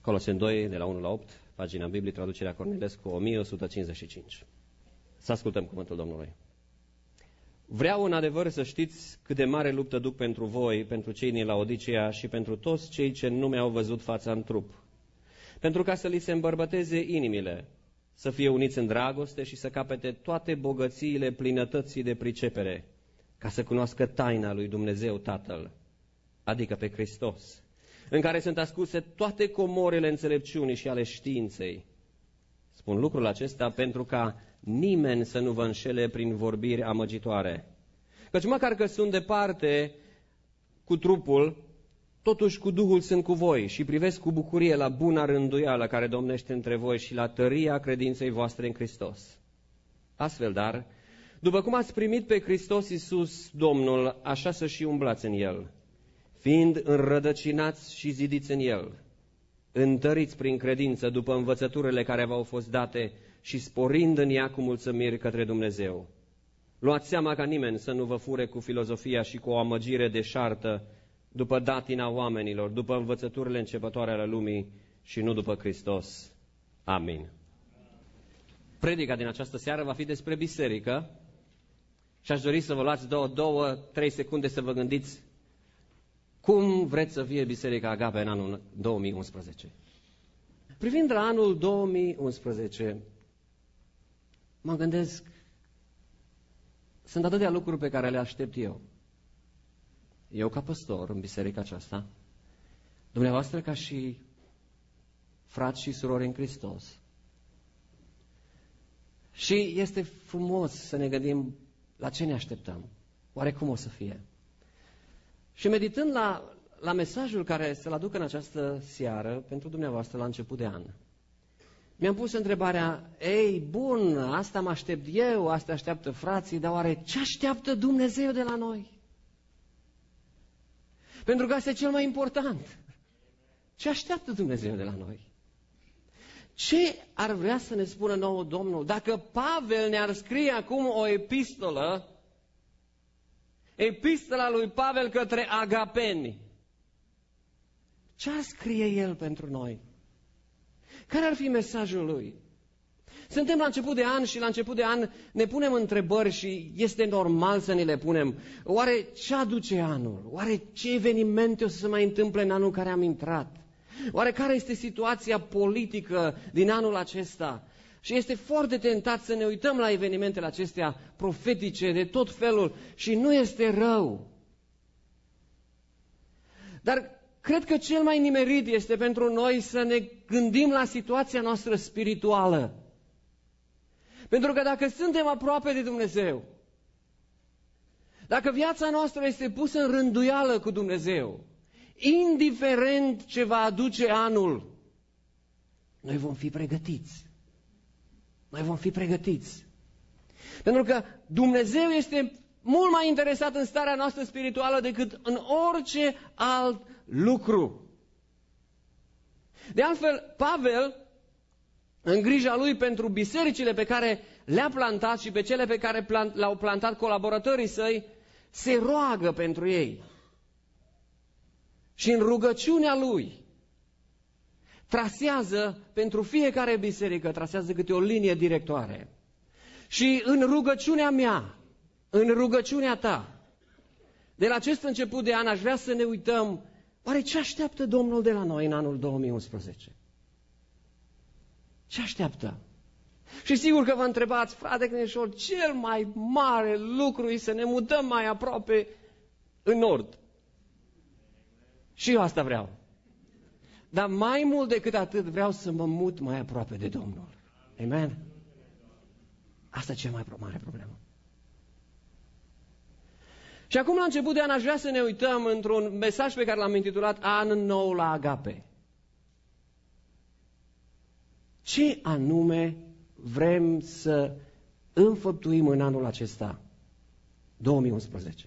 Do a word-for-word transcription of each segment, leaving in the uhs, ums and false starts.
Coloseni doi, de la unu la opt, pagina Bibliei, traducerea Cornilescu, o mie o sută cincizeci și cinci. Să ascultăm cuvântul Domnului. Vreau în adevăr să știți cât de mare luptă duc pentru voi, pentru cei din Laodicea și pentru toți cei ce nu mi-au văzut fața în trup, pentru ca să li se îmbărbăteze inimile, să fie uniți în dragoste și să capete toate bogățiile plinătății de pricepere, ca să cunoască taina lui Dumnezeu Tatăl, adică pe Hristos, în care sunt ascunse toate comorile înțelepciunii și ale științei. Spun lucrul acesta pentru ca nimeni să nu vă înșele prin vorbiri amăgitoare. Căci măcar că sunt departe cu trupul, totuși cu Duhul sunt cu voi și privesc cu bucurie la buna rânduială care domnește între voi și la tăria credinței voastre în Hristos. Astfel, dar, după cum ați primit pe Hristos Iisus, Domnul, așa să și umblați în El, fiind înrădăcinați și zidiți în El, întăriți prin credință după învățăturile care v-au fost date și sporind în ea cu mulțumiri către Dumnezeu. Luați seama ca nimeni să nu vă fure cu filozofia și cu o amăgire deșartă, după datina oamenilor, după învățăturile începătoare ale lumii și nu după Hristos. Amin. Predica din această seară va fi despre biserică și aș dori să vă luați două, două, trei secunde să vă gândiți cum vreți să fie Biserica Agape în anul două mii unsprezece. Privind la anul două mii unsprezece, mă gândesc, sunt atâtea lucruri pe care le aștept eu. Eu ca păstor în biserica aceasta, dumneavoastră ca și frați și surori în Hristos. Și este frumos să ne gândim la ce ne așteptăm, oare cum o să fie. Și meditând la, la mesajul care să-l aduc în această seară pentru dumneavoastră la început de an, mi-am pus întrebarea, ei, bun, asta mă aștept eu, asta așteaptă frații, dar oare ce așteaptă Dumnezeu de la noi? Pentru că asta e cel mai important. Ce așteaptă Dumnezeu de la noi? Ce ar vrea să ne spună nouă Domnul? Dacă Pavel ne-ar scrie acum o epistolă, epistola lui Pavel către agapeni, ce ar scrie el pentru noi? Care ar fi mesajul lui? Suntem la început de an și la început de an ne punem întrebări și este normal să ne le punem. Oare ce aduce anul? Oare ce evenimente o să se mai întâmple în anul care am intrat? Oare care este situația politică din anul acesta? Și este foarte tentat să ne uităm la evenimentele acestea profetice de tot felul și nu este rău. Dar cred că cel mai nimerit este pentru noi să ne gândim la situația noastră spirituală. Pentru că dacă suntem aproape de Dumnezeu, dacă viața noastră este pusă în rânduială cu Dumnezeu, indiferent ce va aduce anul, noi vom fi pregătiți. Noi vom fi pregătiți. Pentru că Dumnezeu este mult mai interesat în starea noastră spirituală decât în orice alt lucru. De altfel, Pavel, în grija lui pentru bisericile pe care le-a plantat și pe cele pe care le-au plantat colaboratorii săi, se roagă pentru ei. Și în rugăciunea lui trasează pentru fiecare biserică, trasează câte o linie directoare. Și în rugăciunea mea, în rugăciunea ta, de la acest început de an aș vrea să ne uităm, oare ce așteaptă Domnul de la noi în anul două mii unsprezece? Ce așteaptă? Și sigur că vă întrebați, frate Crinișor, cel mai mare lucru e să ne mutăm mai aproape în nord. Și eu asta vreau. Dar mai mult decât atât vreau să mă mut mai aproape de Domnul. Amen? Asta e cea mai mare problemă. Și acum la început de an aș vrea să ne uităm într-un mesaj pe care l-am intitulat An nou la Agape. Ce anume vrem să înfăptuim în anul acesta, două mii unsprezece?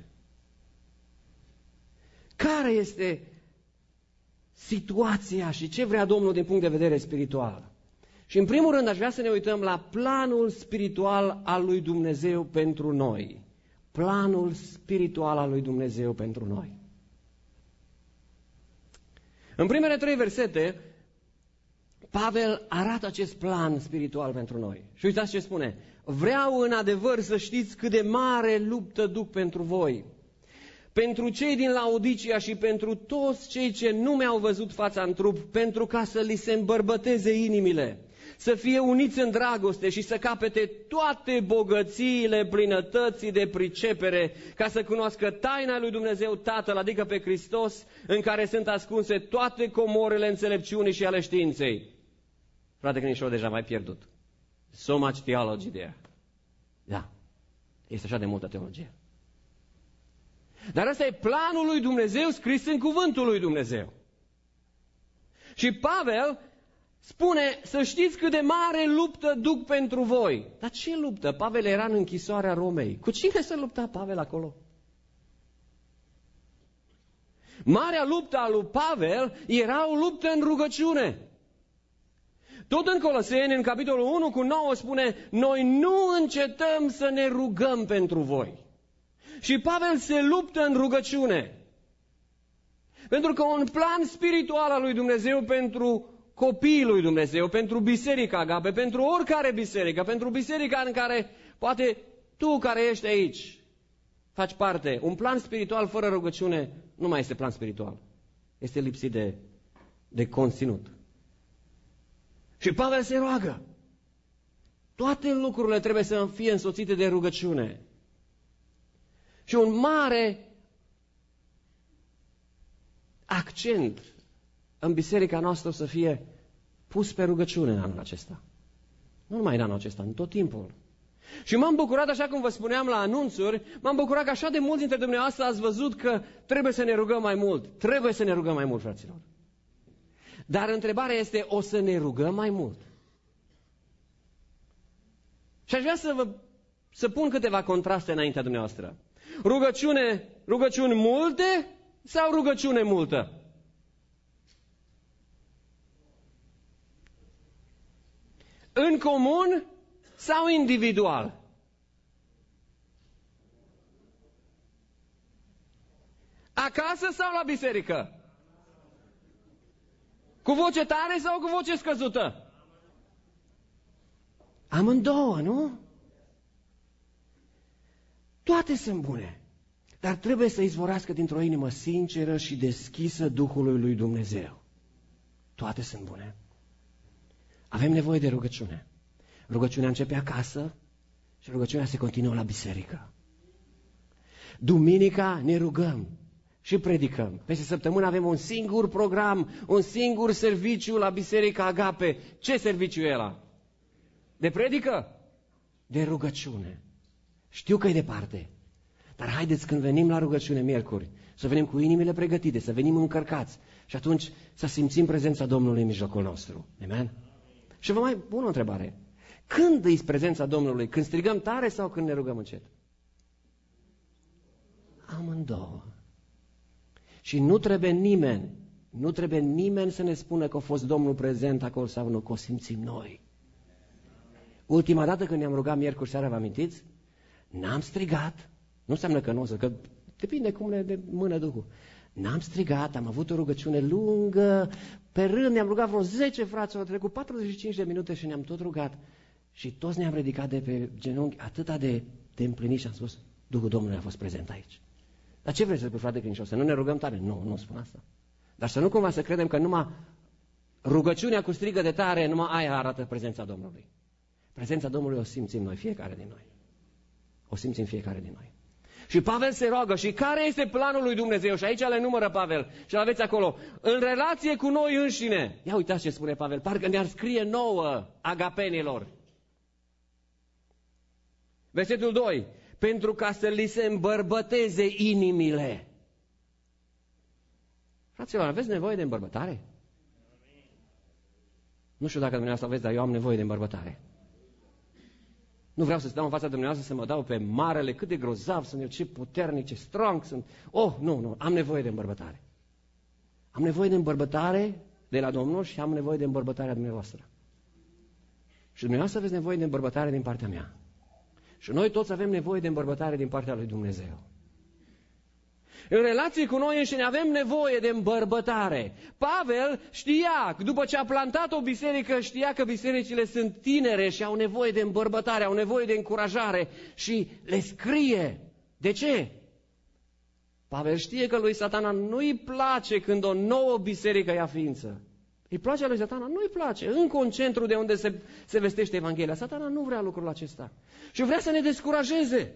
Care este situația și ce vrea Domnul din punct de vedere spiritual? Și în primul rând aș vrea să ne uităm la planul spiritual al lui Dumnezeu pentru noi. Planul spiritual al lui Dumnezeu pentru noi. În primele trei versete Pavel arată acest plan spiritual pentru noi. Și uitați ce spune. Vreau în adevăr să știți cât de mare luptă duc pentru voi. Pentru cei din Laodicia și pentru toți cei ce nu mi-au văzut fața în trup, pentru ca să li se îmbărbăteze inimile, să fie uniți în dragoste și să capete toate bogățiile plinătății de pricepere, ca să cunoască taina lui Dumnezeu Tatăl, adică pe Hristos, în care sunt ascunse toate comorele înțelepciunii și ale științei. Frate Crinișor, deja mai pierdut. So much theology there. Da, este așa de multă teologie. Dar ăsta e planul lui Dumnezeu scris în cuvântul lui Dumnezeu. Și Pavel spune să știți cât de mare luptă duc pentru voi. Dar ce luptă? Pavel era în închisoarea Romei. Cu cine se lupta Pavel acolo? Marea luptă a lui Pavel era o luptă în rugăciune. Tot în Coloseni, în capitolul unu cu nouă, spune, noi nu încetăm să ne rugăm pentru voi. Și Pavel se luptă în rugăciune. Pentru că un plan spiritual al lui Dumnezeu pentru copiii lui Dumnezeu, pentru biserica Agape, pentru oricare biserică, pentru biserica în care poate tu care ești aici faci parte. Un plan spiritual fără rugăciune nu mai este plan spiritual. Este lipsit de, de conținut. Și Pavel se roagă. Toate lucrurile trebuie să fie însoțite de rugăciune. Și un mare accent în biserica noastră să fie pus pe rugăciune în anul acesta. Nu numai în anul acesta, în tot timpul. Și m-am bucurat, așa cum vă spuneam la anunțuri, m-am bucurat că așa de mulți dintre dumneavoastră ați văzut că trebuie să ne rugăm mai mult. Trebuie să ne rugăm mai mult, fraților. Dar întrebarea este, o să ne rugăm mai mult? Și aș vrea să vă să pun câteva contraste înaintea dumneavoastră. Rugăciune, rugăciuni multe sau rugăciune multă? În comun sau individual? Acasă sau la biserică? Cu voce tare sau cu voce scăzută? Amândouă, nu? Toate sunt bune, dar trebuie să izvorască dintr-o inimă sinceră și deschisă Duhului lui Dumnezeu. Toate sunt bune. Avem nevoie de rugăciune. Rugăciunea începe acasă și rugăciunea se continuă la biserică. Duminica ne rugăm și predicăm. Peste săptămână avem un singur program, un singur serviciu la Biserica Agape. Ce serviciu e ăla? De predică? De rugăciune. Știu că e departe, dar haideți când venim la rugăciune miercuri, să venim cu inimile pregătite, să venim încărcați și atunci să simțim prezența Domnului în mijlocul nostru. Amen? Și vă mai pun o întrebare. Când îi prezența Domnului? Când strigăm tare sau când ne rugăm încet? Amândouă. Și nu trebuie nimeni, nu trebuie nimeni să ne spună că a fost Domnul prezent acolo sau nu, că o simțim noi. Ultima dată când ne-am rugat miercuri seara, vă amintiți? N-am strigat, nu înseamnă că nu o să, că depinde cum ne de mână Duhul. N-am strigat, am avut o rugăciune lungă, pe rând ne-am rugat vreo zece frați, au trecut patruzeci și cinci de minute și ne-am tot rugat. Și toți ne-am ridicat de pe genunchi atâta de, de împlinit și am spus, Duhul Domnului a fost prezent aici. Dar ce vrei să spui, frate credincios? Să nu ne rugăm tare? Nu, nu spun asta. Dar să nu cumva să credem că numai rugăciunea cu strigă de tare, numai aia arată prezența Domnului. Prezența Domnului o simțim noi, fiecare din noi. O simțim fiecare din noi. Și Pavel se roagă. Și care este planul lui Dumnezeu? Și aici le numără Pavel. Și aveți acolo. În relație cu noi înșine. Ia uitați ce spune Pavel. Parcă ne-ar scrie nouă agapenilor. Versetul doi. Pentru ca să li se îmbărbăteze inimile. Fraților, aveți nevoie de îmbărbătare? Nu știu dacă dumneavoastră aveți, dar eu am nevoie de îmbărbătare. Nu vreau să stau în fața dumneavoastră să mă dau pe marele, cât de grozav sunt eu, ce puternic, ce strong sunt. Oh, nu, nu, am nevoie de îmbărbătare. Am nevoie de îmbărbătare de la Domnul și am nevoie de îmbărbătarea dumneavoastră. Și dumneavoastră aveți nevoie de îmbărbătare din partea mea. Și noi toți avem nevoie de îmbărbătare din partea lui Dumnezeu. În relație cu noi înșine avem nevoie de îmbărbătare. Pavel știa, după ce a plantat o biserică, știa că bisericile sunt tinere și au nevoie de îmbărbătare, au nevoie de încurajare și le scrie. De ce? Pavel știe că lui Satana nu-i place când o nouă biserică ia ființă. Îi place lui Satana? Nu-i place. Încă un centru de unde se, se vestește Evanghelia. Satana nu vrea lucrul acesta. Și vrea să ne descurajeze.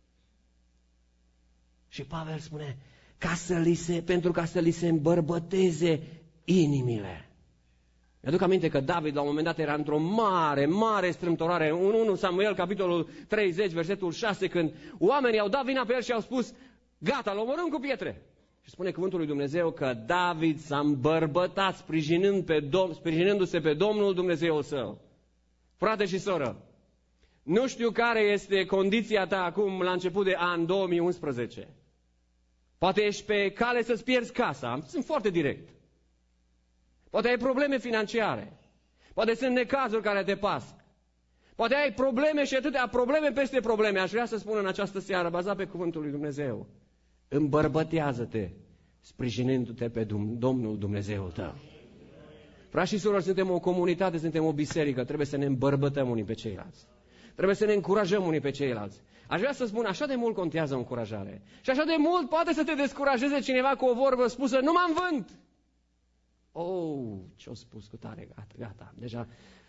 Și Pavel spune, ca să li se, pentru ca să li se îmbărbăteze inimile. Mi-aduc aminte că David la un moment dat era într-o mare, mare strâmtorare. În întâi Samuel, capitolul treizeci, versetul șase, când oamenii au dat vina pe el și au spus, gata, îl omorâm cu pietre. Și spune cuvântul lui Dumnezeu că David s-a îmbărbătat sprijinând pe Dom- sprijinându-se pe Domnul Dumnezeul său. Frate și soră, nu știu care este condiția ta acum la început de an două mii unsprezece. Poate ești pe cale să-ți pierzi casa, sunt foarte direct. Poate ai probleme financiare, poate sunt necazuri care te pasc. Poate ai probleme și atâtea probleme peste probleme. Aș vrea să spun în această seară, bazat pe cuvântul lui Dumnezeu, îmbărbătează-te, sprijinându-te pe Domnul Dumnezeul tău. Frați și surori, suntem o comunitate, suntem o biserică, trebuie să ne îmbărbătăm unii pe ceilalți. Trebuie să ne încurajăm unii pe ceilalți. Aș vrea să spun, așa de mult contează o încurajare. Și așa de mult poate să te descurajeze cineva cu o vorbă spusă, nu mă învânt. Oh, ce-o spus cu tare, gata, gata, deja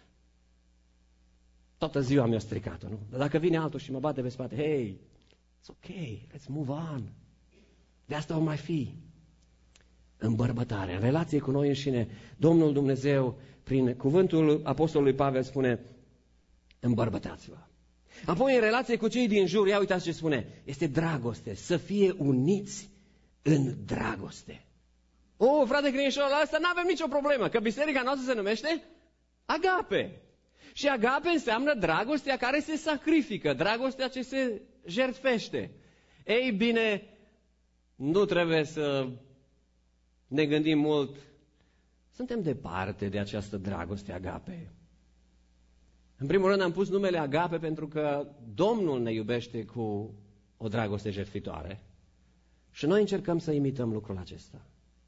toată ziua mi-a stricat-o, nu? Dar dacă vine altul și mă bate pe spate, hey, it's ok, let's move on. De asta o mai fi. Îmbărbătare, în relație cu noi înșine, Domnul Dumnezeu, prin cuvântul apostolului Pavel, spune, îmbărbătați-vă. Apoi, în relație cu cei din jur, ia uitați ce spune, este dragoste, să fie uniți în dragoste. Oh, frate credincios, la asta nu avem nicio problemă, că biserica noastră se numește agape. Și agape înseamnă dragostea care se sacrifică, dragostea ce se jertfește. Ei bine, nu trebuie să ne gândim mult. Suntem departe de această dragoste agape. În primul rând am pus numele agape pentru că Domnul ne iubește cu o dragoste jertfitoare. Și noi încercăm să imităm lucrul acesta.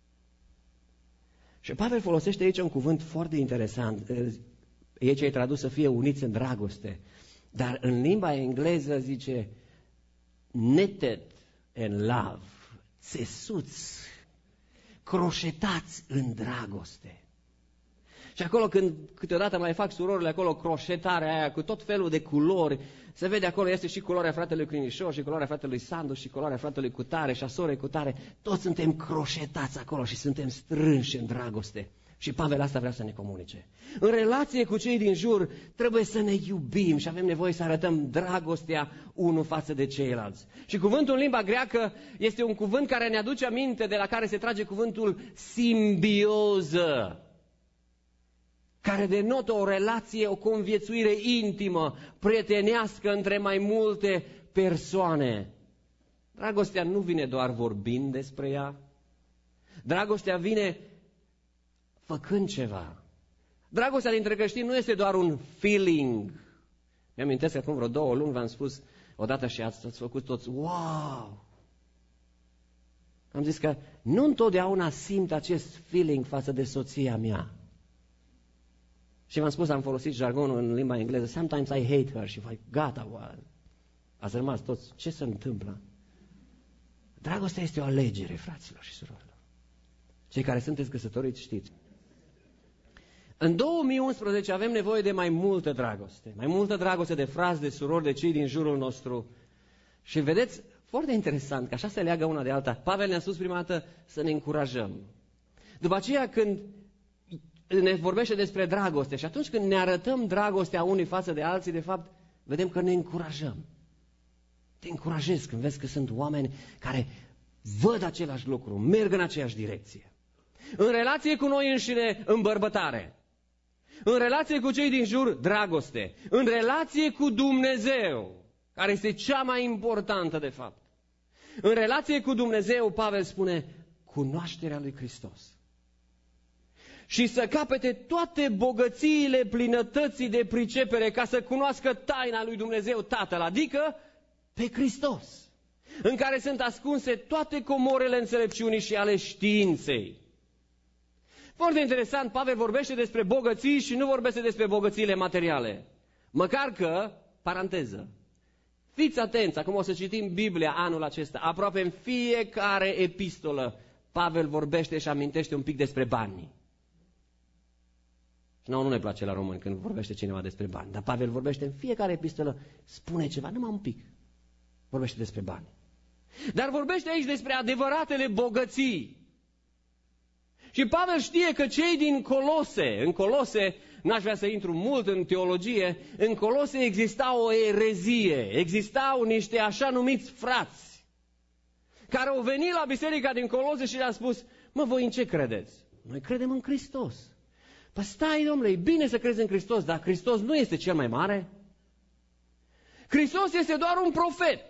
Și Pavel folosește aici un cuvânt foarte interesant. Aici e tradus să fie uniți în dragoste. Dar în limba engleză zice knitted in love, țesuți, croșetați în dragoste. Și acolo când câteodată mai fac surorile acolo croșetarea aia cu tot felul de culori, se vede acolo, este și culoarea fratelui Crinișor, și culoarea fratelui Sandu, și culoarea fratelui Cutare, și a sorei Cutare. Toți suntem croșetați acolo și suntem strânși în dragoste. Și Pavel asta vrea să ne comunice. În relație cu cei din jur trebuie să ne iubim și avem nevoie să arătăm dragostea unul față de ceilalți. Și cuvântul în limba greacă este un cuvânt care ne aduce aminte, de la care se trage cuvântul simbioză, care denotă o relație, o conviețuire intimă, prietenească între mai multe persoane. Dragostea nu vine doar vorbind despre ea. Dragostea vine făcând ceva. Dragostea dintre creștini nu este doar un feeling. Mi-amintesc că acum vreo două luni v-am spus odată și ați, ați făcut toți, wow! Am zis că nu întotdeauna simt acest feeling față de soția mea. Și v-am spus, am folosit jargonul în limba engleză, sometimes I hate her, și vai, gata, oare. Ați rămas toți, ce se întâmplă? Dragostea este o alegere, fraților și surorilor. Cei care sunteți căsătoriți știți. În două mii unsprezece avem nevoie de mai multă dragoste, mai multă dragoste de frați, de surori, de cei din jurul nostru. Și vedeți, foarte interesant, că așa se leagă una de alta. Pavel ne-a spus prima dată să ne încurajăm. După aceea, când ne vorbește despre dragoste și atunci când ne arătăm dragostea unii față de alții, de fapt, vedem că ne încurajăm. Te încurajezi când vezi că sunt oameni care văd același lucru, merg în aceeași direcție. În relație cu noi înșine, îmbărbătare. În relație cu cei din jur, dragoste. În relație cu Dumnezeu, care este cea mai importantă de fapt. În relație cu Dumnezeu, Pavel spune, cunoașterea lui Hristos. Și să capete toate bogățiile plinătății de pricepere, ca să cunoască taina lui Dumnezeu Tatăl, adică pe Hristos. în care sunt ascunse toate comorele înțelepciunii și ale științei. Foarte interesant, Pavel vorbește despre bogății și nu vorbește despre bogățiile materiale. Măcar că, paranteză, fiți atenți, acum o să citim Biblia anul acesta, aproape în fiecare epistolă, Pavel vorbește și amintește un pic despre bani. Și nouă nu ne place la români când vorbește cineva despre bani, dar Pavel vorbește în fiecare epistolă, spune ceva, numai un pic, vorbește despre bani. Dar vorbește aici despre adevăratele bogății. Și Pavel știe că cei din Colose, în Colose, n-aș vrea să intru mult în teologie, în Colose exista o erezie, existau niște așa numiți frați, care au venit la biserica din Colose și le-a spus, mă, voi în ce credeți? Noi credem în Hristos. Păi stai, domnule, e bine să crezi în Hristos, dar Hristos nu este cel mai mare. Hristos este doar un profet,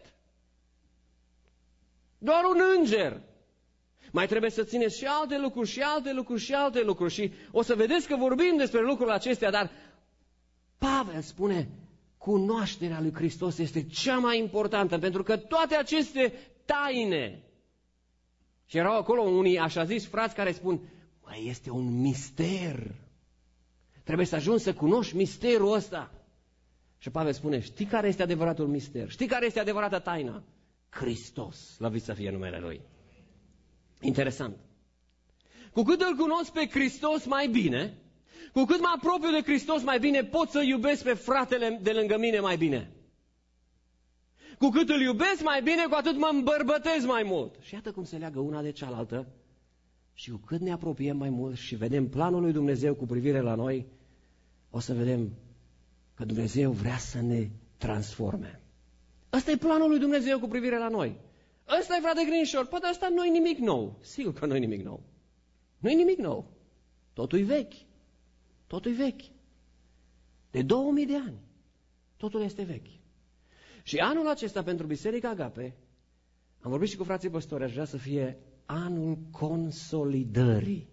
doar un înger. Mai trebuie să țineți și alte lucruri, și alte lucruri, și alte lucruri. Și o să vedeți că vorbim despre lucrurile acestea, dar Pavel spune, cunoașterea lui Hristos este cea mai importantă, pentru că toate aceste taine, și erau acolo unii așa zis frați care spun, mai este un mister. Trebuie să ajungi să cunoști misterul ăsta. Și Pavel spune, știi care este adevăratul mister? Știi care este adevărata taina? Hristos, slăvit să fie numele Lui. Interesant. Cu cât îl cunosc pe Hristos mai bine, cu cât mă apropiu de Hristos mai bine, pot să iubesc pe fratele de lângă mine mai bine. Cu cât îl iubesc mai bine, cu atât mă îmbărbătez mai mult. Și iată cum se leagă una de cealaltă. Și cu cât ne apropiem mai mult și vedem planul lui Dumnezeu cu privire la noi, o să vedem că Dumnezeu vrea să ne transforme. Ăsta e planul lui Dumnezeu cu privire la noi. Ăsta e, frate Grinșor, poate asta nu e nimic nou. Sigur că nu e nimic nou. Nu e nimic nou. Totul e vechi. Totul e vechi. De două mii de ani. Totul este vechi. Și anul acesta pentru Biserica Agape, am vorbit și cu frații păstori, aș vrea să fie anul consolidării.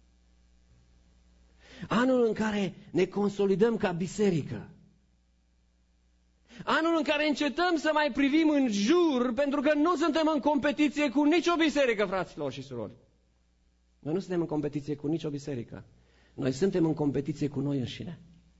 Anul în care ne consolidăm ca biserică. Anul în care încetăm să mai privim în jur, pentru că nu suntem în competiție cu nicio biserică, fraților și surori. Noi nu suntem în competiție cu nicio biserică. Noi suntem în competiție cu noi înșine.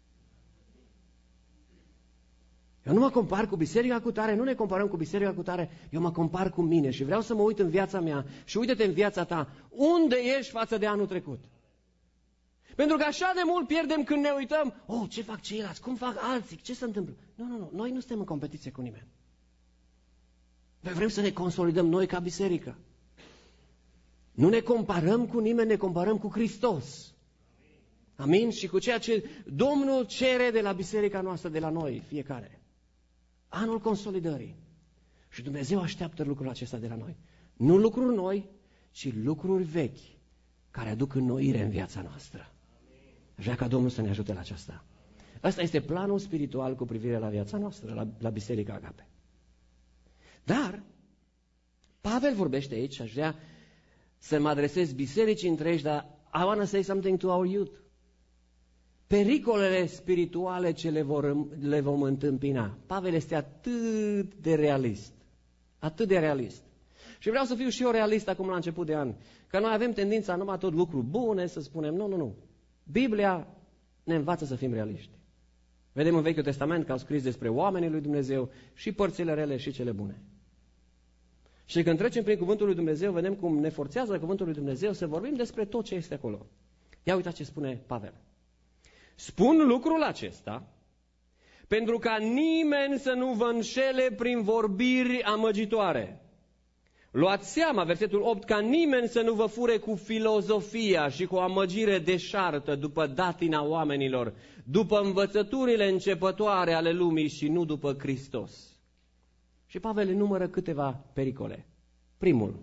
Eu nu mă compar cu biserica cu tare, nu ne comparăm cu biserica cu tare, eu mă compar cu mine și vreau să mă uit în viața mea și uite-te în viața ta, unde ești față de anul trecut? Pentru că așa de mult pierdem când ne uităm, oh, ce fac ceilalți, cum fac alții, ce se întâmplă? Nu, nu, nu, noi nu suntem în competiție cu nimeni. Noi vrem să ne consolidăm noi ca biserică. Nu ne comparăm cu nimeni, ne comparăm cu Hristos. Amin? Și cu ceea ce Domnul cere de la biserica noastră, de la noi, fiecare. Anul consolidării. Și Dumnezeu așteaptă lucrul acesta de la noi. Nu lucruri noi, ci lucruri vechi, care aduc înnoire în viața noastră. Aș vrea ca Domnul să ne ajute la aceasta. Asta este planul spiritual cu privire la viața noastră, la, la Biserica Agape. Dar, Pavel vorbește aici, aș vrea să mă adresez bisericii întregi, dar I want to say something to our youth. Pericolele spirituale ce le, vor, le vom întâmpina. Pavel este atât de realist. Atât de realist. Și vreau să fiu și eu realist acum la început de an. Că noi avem tendința numai tot lucruri bune să spunem, nu, nu, nu. Biblia ne învață să fim realiști. Vedem în Vechiul Testament că au scris despre oamenii lui Dumnezeu și părțile rele și cele bune. Și când trecem prin Cuvântul lui Dumnezeu, vedem cum ne forțează Cuvântul lui Dumnezeu să vorbim despre tot ce este acolo. Ia uitați ce spune Pavel. Spun lucrul acesta pentru ca nimeni să nu vă înșele prin vorbiri amăgitoare. Luați seama, versetul opt, ca nimeni să nu vă fure cu filozofia și cu amăgire deșartă după datina oamenilor, după învățăturile începătoare ale lumii și nu după Hristos. Și Pavel enumără câteva pericole. Primul,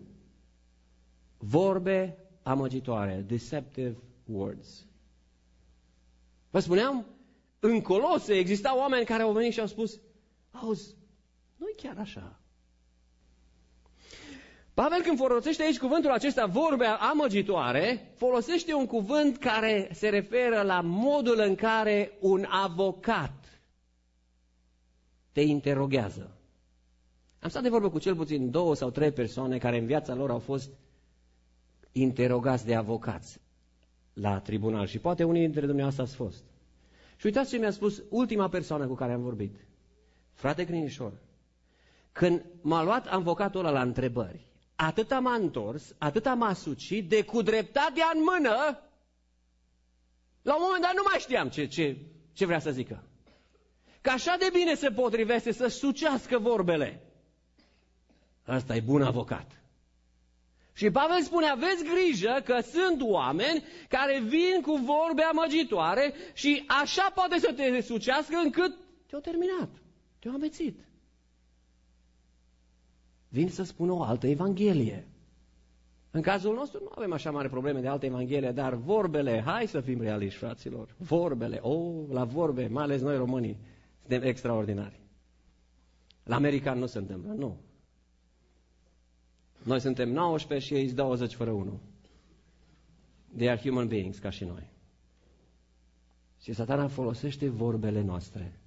vorbe amăgitoare, deceptive words. Vă spuneam, în Colose existau oameni care au venit și au spus, auzi, nu-i chiar așa. Pavel, când folosește aici cuvântul acesta, vorbe amăgitoare, folosește un cuvânt care se referă la modul în care un avocat te interoghează. Am stat de vorbă cu cel puțin două sau trei persoane care în viața lor au fost interogați de avocați la tribunal și poate unii dintre dumneavoastră ați fost. Și uitați ce mi-a spus ultima persoană cu care am vorbit. Frate Crinișor, când m-a luat avocatul ăla la întrebări, atâta m-a întors, atâta m-a sucit, de cu dreptatea în mână, la un moment dat nu mai știam ce, ce, ce vrea să zică. Că așa de bine se potrivește să sucească vorbele. Ăsta e bun avocat. Și Pavel spune, aveți grijă că sunt oameni care vin cu vorbe amăgitoare și așa poate să te sucească încât te-au terminat, te-au amețit. Vin să spună o altă evanghelie. În cazul nostru nu avem așa mare probleme de altă evanghelie, dar vorbele, hai să fim realiști, fraților, vorbele, oh, la vorbe, mai ales noi românii, suntem extraordinari. La american nu se întâmplă, nu. Noi suntem nouăsprezece și ei douăzeci fără unu. They are human beings, ca și noi. Și Satana folosește vorbele noastre.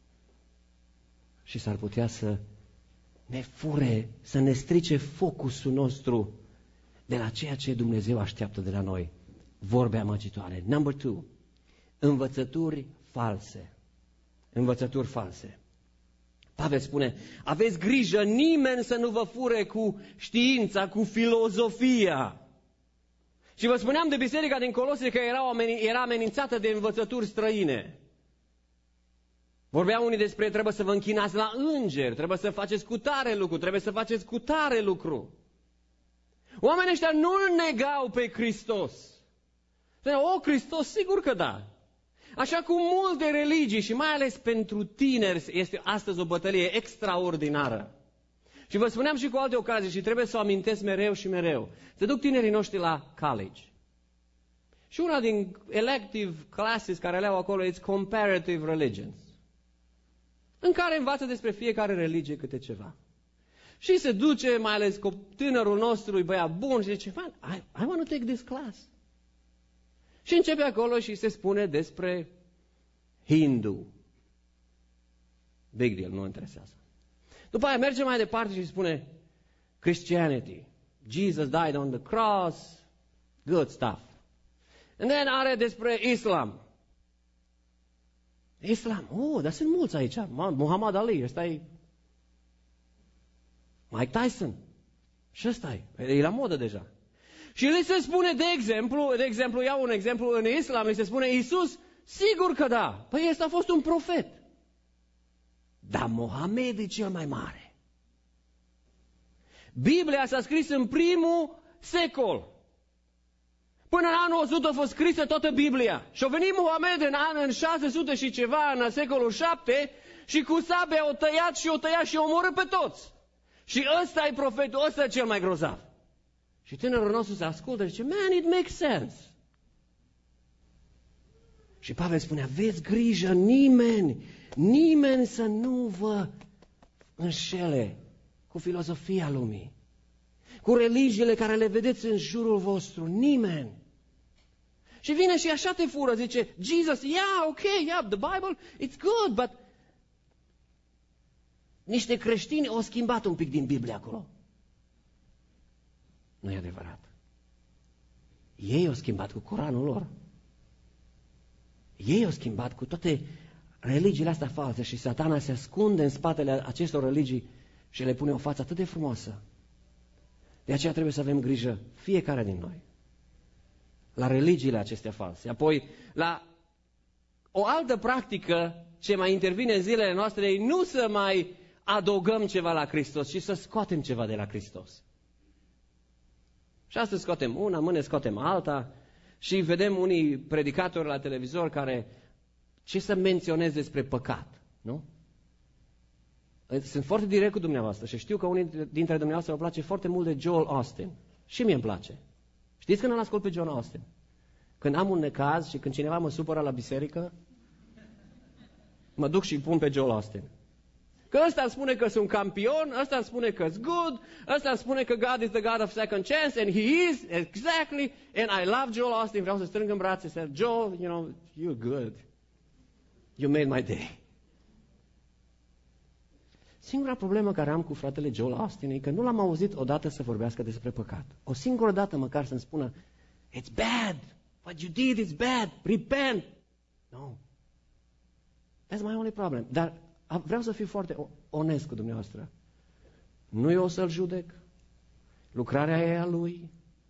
Și s-ar putea să ne fure, să ne strice focusul nostru de la ceea ce Dumnezeu așteaptă de la noi. Vorbe amăgitoare. Number two. Învățături false. Învățături false. Pavel spune, aveți grijă nimeni să nu vă fure cu știința, cu filozofia. Și vă spuneam de biserica din Colose că era, era amenințată de învățături străine. Vorbeau unii despre trebuie să vă închinați la îngeri, trebuie să faceți cu tare lucru, trebuie să faceți cu tare lucru. Oamenii ăștia nu-L negau pe Hristos. O, Hristos, sigur că da. Așa cum multe religii și mai ales pentru tineri este astăzi o bătălie extraordinară. Și vă spuneam și cu alte ocazii și trebuie să o amintesc mereu și mereu. Se duc tinerii noștri la college. Și una din elective classes care le au acolo este comparative religions, în care învață despre fiecare religie câte ceva. Și se duce, mai ales cu tânărul nostru, e băiat bun și zice, I, I want to take this class. Și începe acolo și se spune despre hindu. Big deal, nu interesează. După aia merge mai departe și spune Christianity. Jesus died on the cross. Good stuff. And then are despre Islam. Islam, oh, dar sunt mulți aici. Muhammad Ali, ăsta e Mike Tyson. Și ăsta e, e la modă deja. Și li se spune, de exemplu, de exemplu, iau un exemplu, în Islam li se spune Iisus, sigur că da, păi ăsta a fost un profet. Dar Mohamed e cel mai mare. Biblia s-a scris în primul secol. Până în anul o sută a fost scrisă toată Biblia. Și a venit Mohamed în an în șase sute și ceva, în secolul șapte, și cu sabia o tăiat și o tăiat și o omorât pe toți. Și ăsta e profetul, ăsta e cel mai grozav. Și tânărul nostru se ascultă și zice, man, it makes sense. Și Pavel spune, aveți grijă, nimeni, nimeni să nu vă înșele cu filozofia lumii, cu religiile care le vedeți în jurul vostru, nimeni. Și vine și așa te fură, zice, Jesus, yeah, ok, yeah, the Bible, it's good, but niște creștini au schimbat un pic din Biblie acolo. Nu e adevărat. Ei au schimbat cu Coranul lor. Ei au schimbat cu toate religiile astea false și Satana se ascunde în spatele acestor religii și le pune o față atât de frumoasă. De aceea trebuie să avem grijă fiecare din noi la religiile acestea false. Apoi, la o altă practică ce mai intervine în zilele noastre e nu să mai adăugăm ceva la Hristos, ci să scoatem ceva de la Hristos. Și astăzi scoatem una, mâine scoatem alta și vedem unii predicatori la televizor care ce să menționeze despre păcat, nu? Sunt foarte direct cu dumneavoastră și știu că unii dintre dumneavoastră vă place foarte mult de Joel Austin. Și mie îmi place. Știți când îl ascult pe Joel Austin? Când am un necaz și când cineva mă supără la biserică, mă duc și îl pun pe Joel Austin. Că ăsta îmi spune că sunt campion, ăsta îmi spune că-s good, ăsta îmi spune că God is the God of second chance, and He is, exactly, and I love Joel Austin, vreau să strâng în brațe, să zic, Joel, you know, you're good. You made my day. Singura problemă care am cu fratele Joel Austin e că nu l-am auzit odată să vorbească despre păcat. O singură dată măcar să-mi spună, it's bad, what you did is bad, repent. No. That's my only problem. Dar vreau să fiu foarte onest cu dumneavoastră. Nu eu o să-l judec, lucrarea e a lui,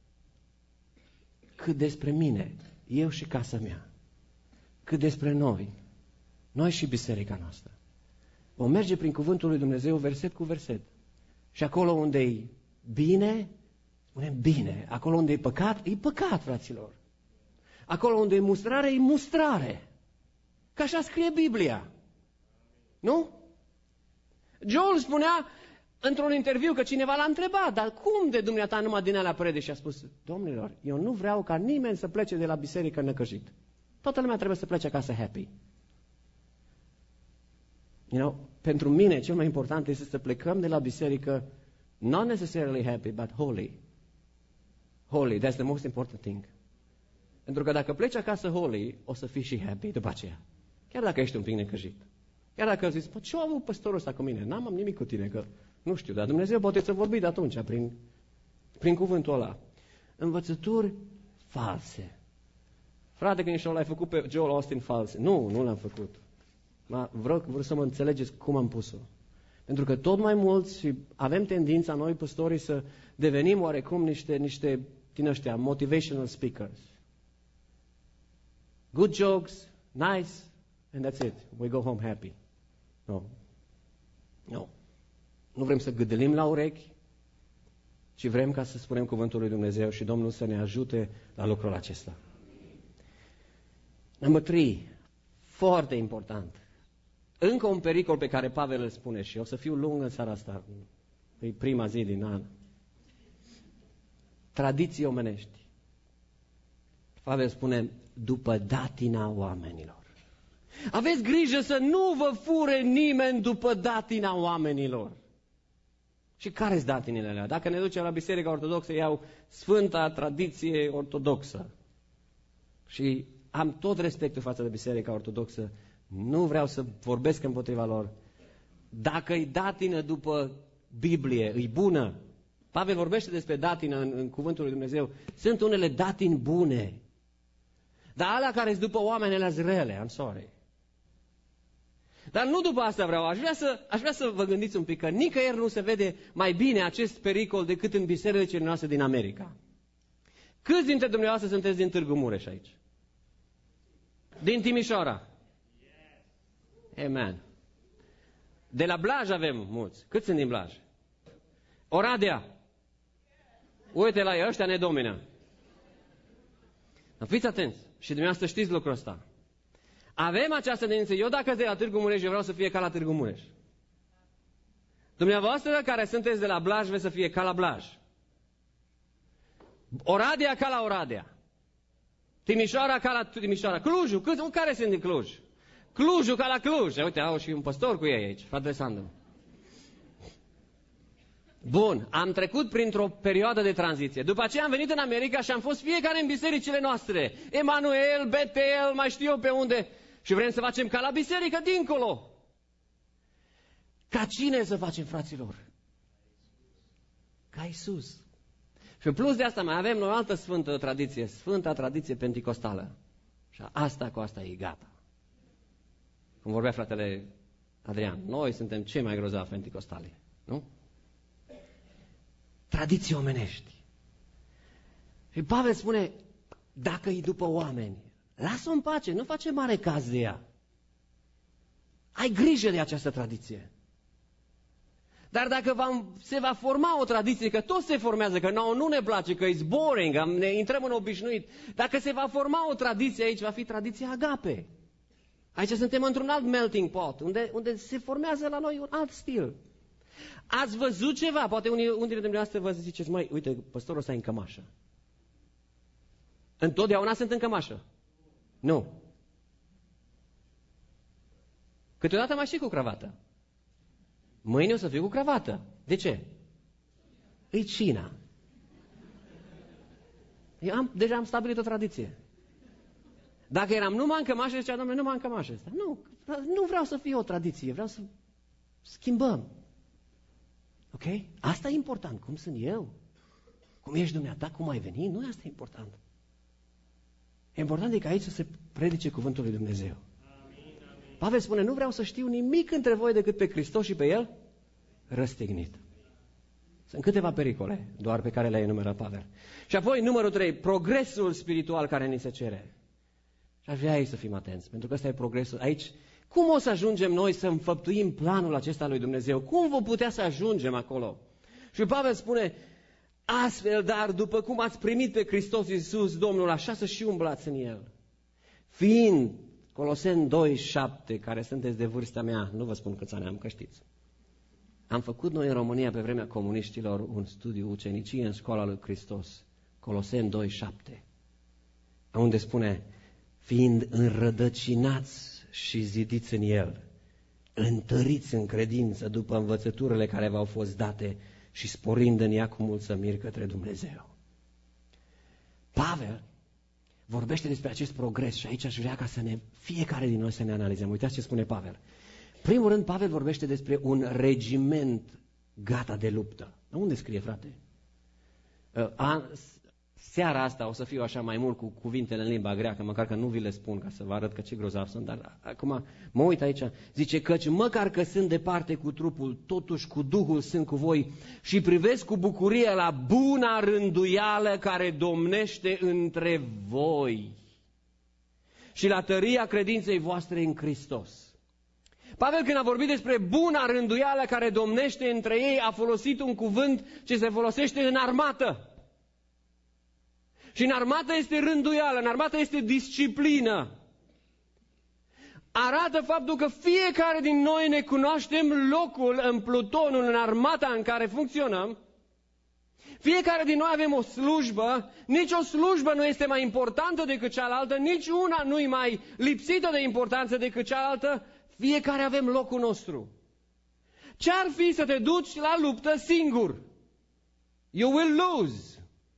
cât despre mine, eu și casa mea, cât despre noi, noi și biserica noastră. Vom merge prin cuvântul lui Dumnezeu verset cu verset. Și acolo unde e bine, spunem bine. Acolo unde e păcat, e păcat, fraților. Acolo unde e mustrare, e mustrare. Că așa scrie Biblia. Nu? Joel spunea într-un interviu că cineva l-a întrebat, dar cum de dumneata numai din alea prede? Și a spus, domnilor, eu nu vreau ca nimeni să plece de la biserică năcăjit. Toată lumea trebuie să plece acasă happy. You know, pentru mine cel mai important este să plecăm de la biserică not necessarily happy, but holy. Holy, that's the most important thing. Pentru că dacă pleci acasă holy, o să fii și happy după aceea. Chiar dacă ești un pic necăjit. Chiar dacă zici, păi ce-a avut păstorul ăsta cu mine? N-am am nimic cu tine, că nu știu, dar Dumnezeu poate să vorbi de atunci, prin, prin cuvântul ăla. Învățături false. Frate, când și l-ai făcut pe Joel Austin false. Nu, nu l-am făcut. Ma, vreau, vreau să mă înțelegeți cum am pus-o. Pentru că tot mai mulți și avem tendința noi, păstorii, să devenim oarecum niște, niște din ăștia, motivational speakers. Good jokes, nice, and that's it. We go home happy. No. No. Nu vrem să gâdelim la urechi, ci vrem ca să spunem cuvântul lui Dumnezeu și Domnul să ne ajute la lucrul acesta. Number three. Foarte important. Încă un pericol pe care Pavel îl spune și o să fiu lung în seara asta. E prima zi din an. Tradiții omenești. Pavel spune, după datina oamenilor. Aveți grijă să nu vă fure nimeni după datina oamenilor. Și care-s datinile alea? Dacă ne ducem la Biserica Ortodoxă, iau Sfânta Tradiție Ortodoxă. Și am tot respectul față de Biserica Ortodoxă. Nu vreau să vorbesc împotriva lor. Dacă e datină după Biblie, e bună. Pavel vorbește despre datină în, în cuvântul lui Dumnezeu. Sunt unele datini bune. Dar alea care sunt după oameni, alea sunt rele, I'm sorry. Dar nu după asta vreau. Aș vrea, să, aș vrea să vă gândiți un pic că nicăieri nu se vede mai bine acest pericol decât în bisericile noastre din America. Câți dintre dumneavoastră sunteți din Târgu Mureș aici? Din Timișoara? Amen. De la Blaj avem mulți. Câți sunt din Blaj? Oradea. Uite la ei, ăștia ne domină. Fiți atenți. Și dumneavoastră știți lucrul ăsta. Avem această tendință. Eu dacă sunt de la Târgu Mureș, eu vreau să fie ca la Târgu Mureș. Dumneavoastră care sunteți de la Blaj, vreți să fie ca la Blaj. Oradea ca la Oradea. Timișoara ca la Timișoara. Clujul, câți, care sunt din Cluj? Clujul ca la Cluj. Uite, au și un păstor cu ei aici, fratele Sandu. Bun, am trecut printr-o perioadă de tranziție. După aceea am venit în America și am fost fiecare în bisericile noastre. Emanuel, Betel, mai știu eu pe unde. Și vrem să facem ca la biserică dincolo. Ca cine să facem, fraților? Ca Iisus. Și în plus de asta mai avem o altă sfântă tradiție, Sfânta Tradiție Penticostală. Și asta cu asta e gata. Cum vorbea fratele Adrian, noi suntem cei mai grozavi penticostali, nu? Tradiții omenești. Și Pavel spune, dacă e după oameni, lasă-o în pace, nu face mare caz de ea. Ai grijă de această tradiție. Dar dacă va, se va forma o tradiție, că tot se formează, că nouă nu ne place, că e boring, ne intrăm în obișnuit, dacă se va forma o tradiție aici, va fi tradiția agape. Aici suntem într-un alt melting pot, unde, unde se formează la noi un alt stil. Ați văzut ceva? Poate unii, unii dintre dumneavoastră vă ziceți, măi, uite, păstorul ăsta e în cămașă. Întotdeauna sunt în cămașă? Nu. Câteodată mai și cu cravată. Mâine o să fiu cu cravată. De ce? E cina. Eu am, deja am stabilit o tradiție. Dacă eram numai în cămașă, zicea, domnule, numai în cămașă asta. Nu, nu vreau să fie o tradiție, vreau să schimbăm. Ok? Asta e important. Cum sunt eu? Cum ești dumneata? Cum ai venit? Nu asta e important. E important e ca aici să se predice cuvântul lui Dumnezeu. Pavel spune, nu vreau să știu nimic între voi decât pe Hristos și pe El răstignit. Sunt câteva pericole, doar pe care le-a enumerat Pavel. Și apoi, numărul trei, progresul spiritual care ni se cere. Și aș vrea aici să fim atenți, pentru că ăsta e progresul. Aici, cum o să ajungem noi să înfăptuim planul acesta lui Dumnezeu? Cum vom putea să ajungem acolo? Și Pavel spune, astfel, dar după cum ați primit pe Hristos Iisus, Domnul, așa să și umblați în El. Fiind, Coloseni doi, șapte, care sunteți de vârsta mea, nu vă spun câți ani am, că știți. Am făcut noi în România, pe vremea comuniștilor, un studiu ucenicie în școala lui Hristos. Coloseni doi, șapte. Unde spune, fiind înrădăcinați și zidiți în El, întăriți în credință după învățăturile care v-au fost date și sporind în ea cu mulțumiri către Dumnezeu. Pavel vorbește despre acest progres și aici aș vrea ca să ne, fiecare din noi să ne analizăm. Uitați ce spune Pavel. Primul rând, Pavel vorbește despre un regiment gata de luptă. Unde scrie, frate? A, seara asta o să fiu așa mai mult cu cuvintele în limba greacă, măcar că nu vi le spun ca să vă arăt că ce grozav sunt, dar acum mă uit aici, zice căci măcar că sunt departe cu trupul, totuși cu Duhul sunt cu voi și privesc cu bucurie la buna rânduială care domnește între voi și la tăria credinței voastre în Hristos. Pavel, când a vorbit despre buna rânduială care domnește între ei, a folosit un cuvânt ce se folosește în armată. Și în armată este rânduială, în armată este disciplină. Arată faptul că fiecare din noi ne cunoaștem locul în plutonul, în armata în care funcționăm. Fiecare din noi avem o slujbă, nici o slujbă nu este mai importantă decât cealaltă, nici una nu e mai lipsită de importanță decât cealaltă. Fiecare avem locul nostru. Ce-ar fi să te duci la luptă singur? You will lose.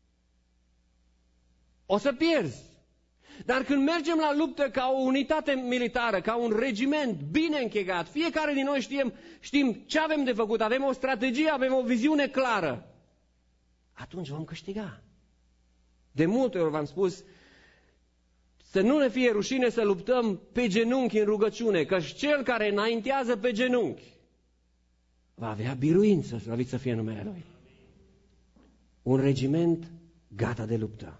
O să pierzi. Dar când mergem la luptă ca o unitate militară, ca un regiment bine închegat, fiecare din noi știm, știm ce avem de făcut, avem o strategie, avem o viziune clară, atunci vom câștiga. De multe ori v-am spus, să nu ne fie rușine să luptăm pe genunchi în rugăciune, căci cel care înaintează pe genunchi va avea biruință, slăvit să fie numele Lui. Un regiment gata de luptă.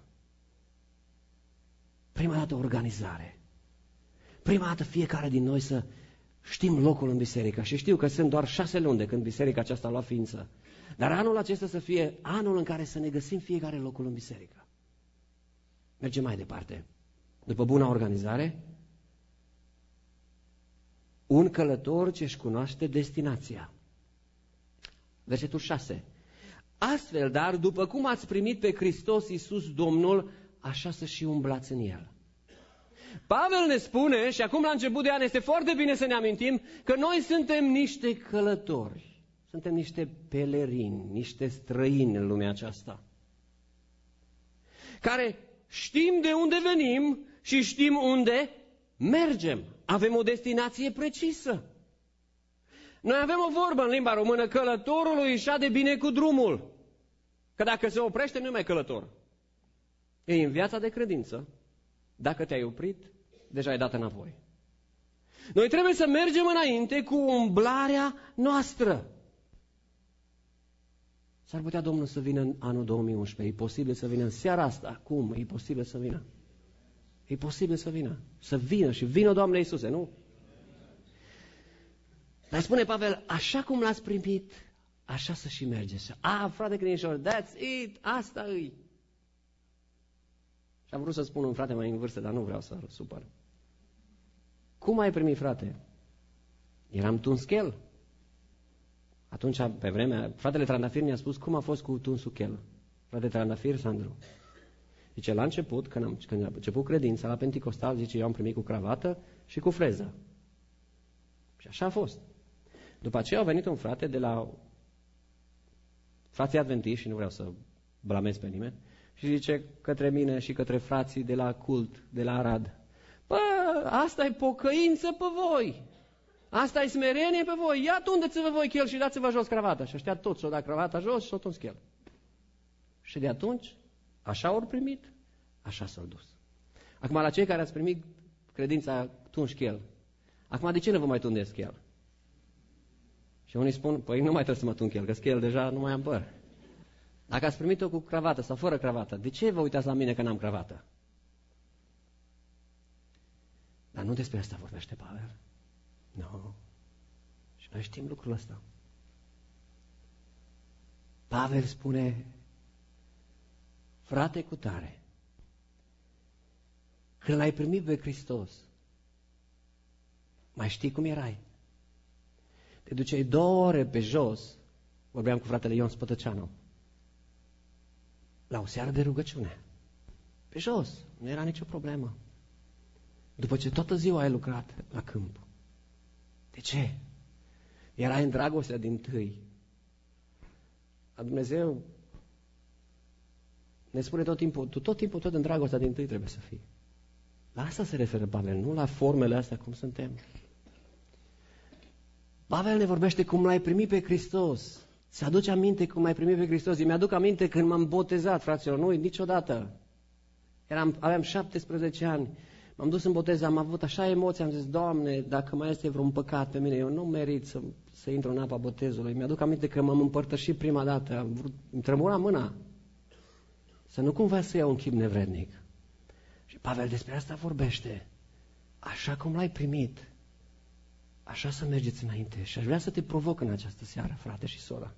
Prima dată organizare. Prima dată fiecare din noi să știm locul în biserică. Și știu că sunt doar șase luni de când biserica aceasta a luat ființă. Dar anul acesta să fie anul în care să ne găsim fiecare locul în biserică. Mergem mai departe. După buna organizare, un călător ce-și cunoaște destinația. Versetul șase. Astfel, dar, după cum ați primit pe Hristos Iisus Domnul, așa să și umblați în El. Pavel ne spune, și acum la început de an este foarte bine să ne amintim, că noi suntem niște călători, suntem niște pelerini, niște străini în lumea aceasta, care știm de unde venim și știm unde mergem. Avem o destinație precisă. Noi avem o vorbă în limba română, călătorul își de bine cu drumul. Că dacă se oprește, nu mai călător. E în viața de credință. Dacă te-ai oprit, deja ai dat înapoi. Noi trebuie să mergem înainte cu umblarea noastră. S-ar putea Domnul să vină în anul două mii unsprezece. E posibil să vină în seara asta. Cum? E posibil să vină. E posibil să vină. Să vină și vină, Doamne Iisuse, nu? Dar spune Pavel, așa cum l-ați primit, așa să și mergeți. Ah, frate credincior, that's it, asta îi. Și am vrut să spun un frate mai în vârstă, dar nu vreau să supăr. Cum ai primit, frate? Eram tunschel. Atunci, pe vremea, fratele Trandafir mi-a spus cum a fost cu tunsul chel. Frate Trandafir, Sandru. Zice, la început, când, am, când a început credința la Penticostal, zice, eu am primit cu cravată și cu freză. Și așa a fost. După aceea a venit un frate de la frații adventiști, și nu vreau să blamez pe nimeni, și zice către mine și către frații de la cult, de la Arad, bă, asta e pocăință pe voi. Asta e smerenie pe voi. Ia tundeți-vă voi chel și dați-vă jos cravata. Și ăștia toți și-o dat cravata jos și s-o tuns chel. Și de atunci, așa ori primit, așa s-au dus. Acum, la cei care ați primit credința tunși chel, acum de ce nu vă mai tundeți chel? Și unii spun, păi nu mai trebuie să mă tund chel, că chel deja nu mai am păr. Dacă ați primit-o cu cravată sau fără cravată, de ce vă uitați la mine că n-am cravată? Dar nu despre asta vorbește Pavel. Nu. No. Și noi știm lucrul ăsta. Pavel spune, frate cu tare, când l-ai primit pe Hristos, mai știi cum erai? Te duceai două ore pe jos, vorbeam cu fratele Ion Spătăceanu, la o seară de rugăciune. Pe jos, nu era nicio problemă. După ce toată ziua ai lucrat la câmp. De ce? Erai în dragostea din tâi. A Dumnezeu ne spune tot timpul, tu tot timpul, tot în dragostea din tâi trebuie să fii. La asta se referă Pavel, nu la formele astea cum suntem. Pavel ne vorbește cum l-ai primit pe Hristos. Se aduce aminte cum l-ai primit pe Hristos. Eu mi-aduc aminte când m-am botezat, fraților, nu niciodată. Eram, aveam șaptesprezece ani. M-am dus în botez, am avut așa emoții, am zis, Doamne, dacă mai este vreun păcat pe mine, eu nu merit să, să intru în apa botezului. Mi-aduc aminte că m-am împărtășit prima dată, am vrut, îmi tremura mâna. Să nu cumva să iau un chip nevrednic. Și Pavel despre asta vorbește. Așa cum l-ai primit, așa să mergeți înainte. Și aș vrea să te provoc în această seară, frate și soră.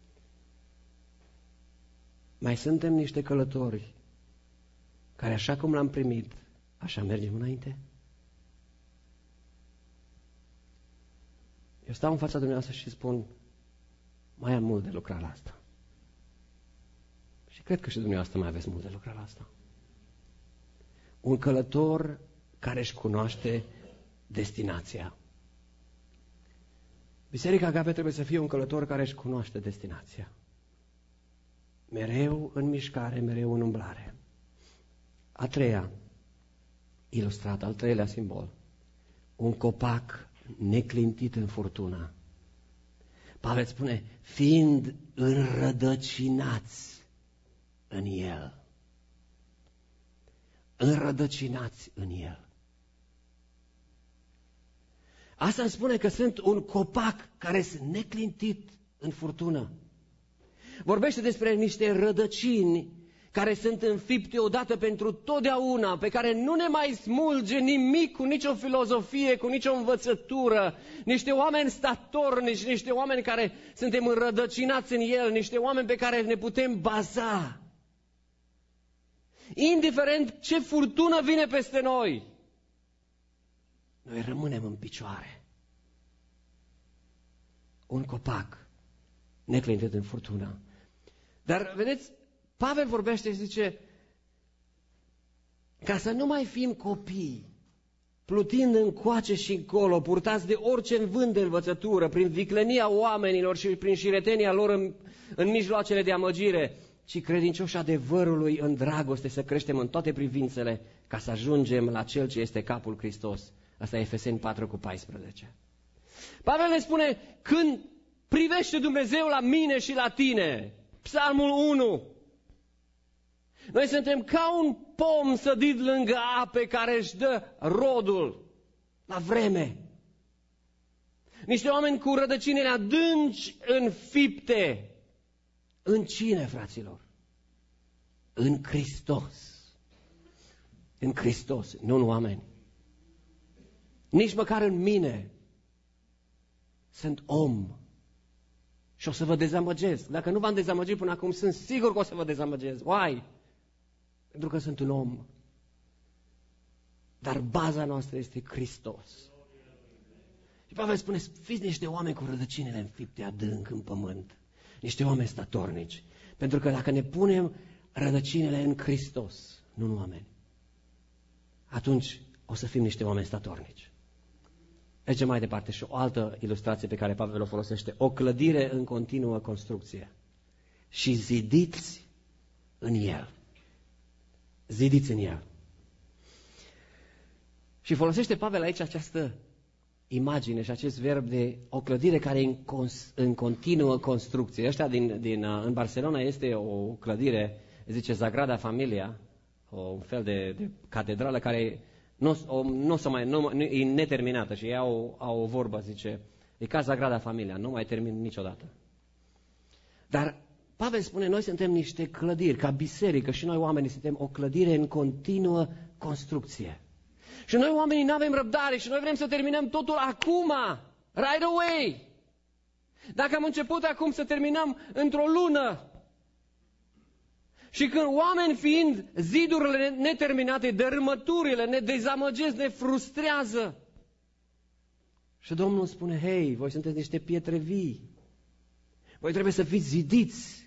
Mai suntem niște călători care așa cum l-am primit, așa mergem înainte? Eu stau în fața dumneavoastră și spun, mai am mult de lucrat la asta. Și cred că și dumneavoastră mai aveți mult de lucrat la asta. Un călător care își cunoaște destinația. Biserica Agape trebuie să fie un călător care își cunoaște destinația. Mereu în mișcare, mereu în umblare. A treia, ilustrat, al treilea simbol. Un copac neclintit în furtună. Pavel spune, fiind înrădăcinați în el. Înrădăcinați în el. Asta îmi spune că sunt un copac care sunt neclintit în furtună. Vorbește despre niște rădăcini care sunt înfipte odată pentru totdeauna, pe care nu ne mai smulge nimic cu nicio filozofie, cu nicio învățătură, niște oameni statornici, niște oameni care suntem înrădăcinați în el, niște oameni pe care ne putem baza. Indiferent ce furtună vine peste noi, noi rămânem în picioare. Un copac neclintit în furtună. Dar, vedeți, Pavel vorbește și zice, ca să nu mai fim copii, plutind încoace și încolo, purtați de orice vânt de învățătură, prin viclenia oamenilor și prin șiretenia lor în, în mijloacele de amăgire, ci credincioși adevărului în dragoste să creștem în toate privințele, ca să ajungem la Cel ce este capul Hristos. Asta e Efeseni patru cu paisprezece. Pavel ne spune, când privește Dumnezeu la mine și la tine, Psalmul unu, noi suntem ca un pom sădit lângă ape care își dă rodul la vreme. Niște oameni cu rădăcinile adânci înfipte. În cine, fraților? În Hristos. În Hristos, nu în oameni. Nici măcar în mine. Sunt om. Și o să vă dezamăgesc. Dacă nu v-am dezamăgit până acum, sunt sigur că o să vă dezamăgesc. Why? Pentru că sunt un om. Dar baza noastră este Hristos. Și Pavel spune, fiți niște oameni cu rădăcinile înfipte adânc în pământ. Niște oameni statornici. Pentru că dacă ne punem rădăcinile în Hristos, nu în oameni, atunci o să fim niște oameni statornici. Mergem mai departe și o altă ilustrație pe care Pavel o folosește. O clădire în continuă construcție. Și zidiți în el. Zidiți în el. Și folosește Pavel aici această imagine și acest verb de o clădire care e în, cons, în continuă construcție. Ăștia din, din, în Barcelona este o clădire, zice Sagrada Familia, o, un fel de, de catedrală care nu o, nu o mai, nu, e neterminată și ei au, au o vorbă, zice, e ca Sagrada Familia, nu mai termin niciodată. Dar Pavel spune, noi suntem niște clădiri, ca biserică, și noi oamenii suntem o clădire în continuă construcție. Și noi oamenii nu avem răbdare și noi vrem să terminăm totul acum, right away. Dacă am început acum să terminăm într-o lună. Și când oameni fiind, zidurile neterminate, dărâmăturile ne dezamăgesc, ne frustrează. Și Domnul spune, hei, voi sunteți niște pietre vii. Voi trebuie să fiți zidiți.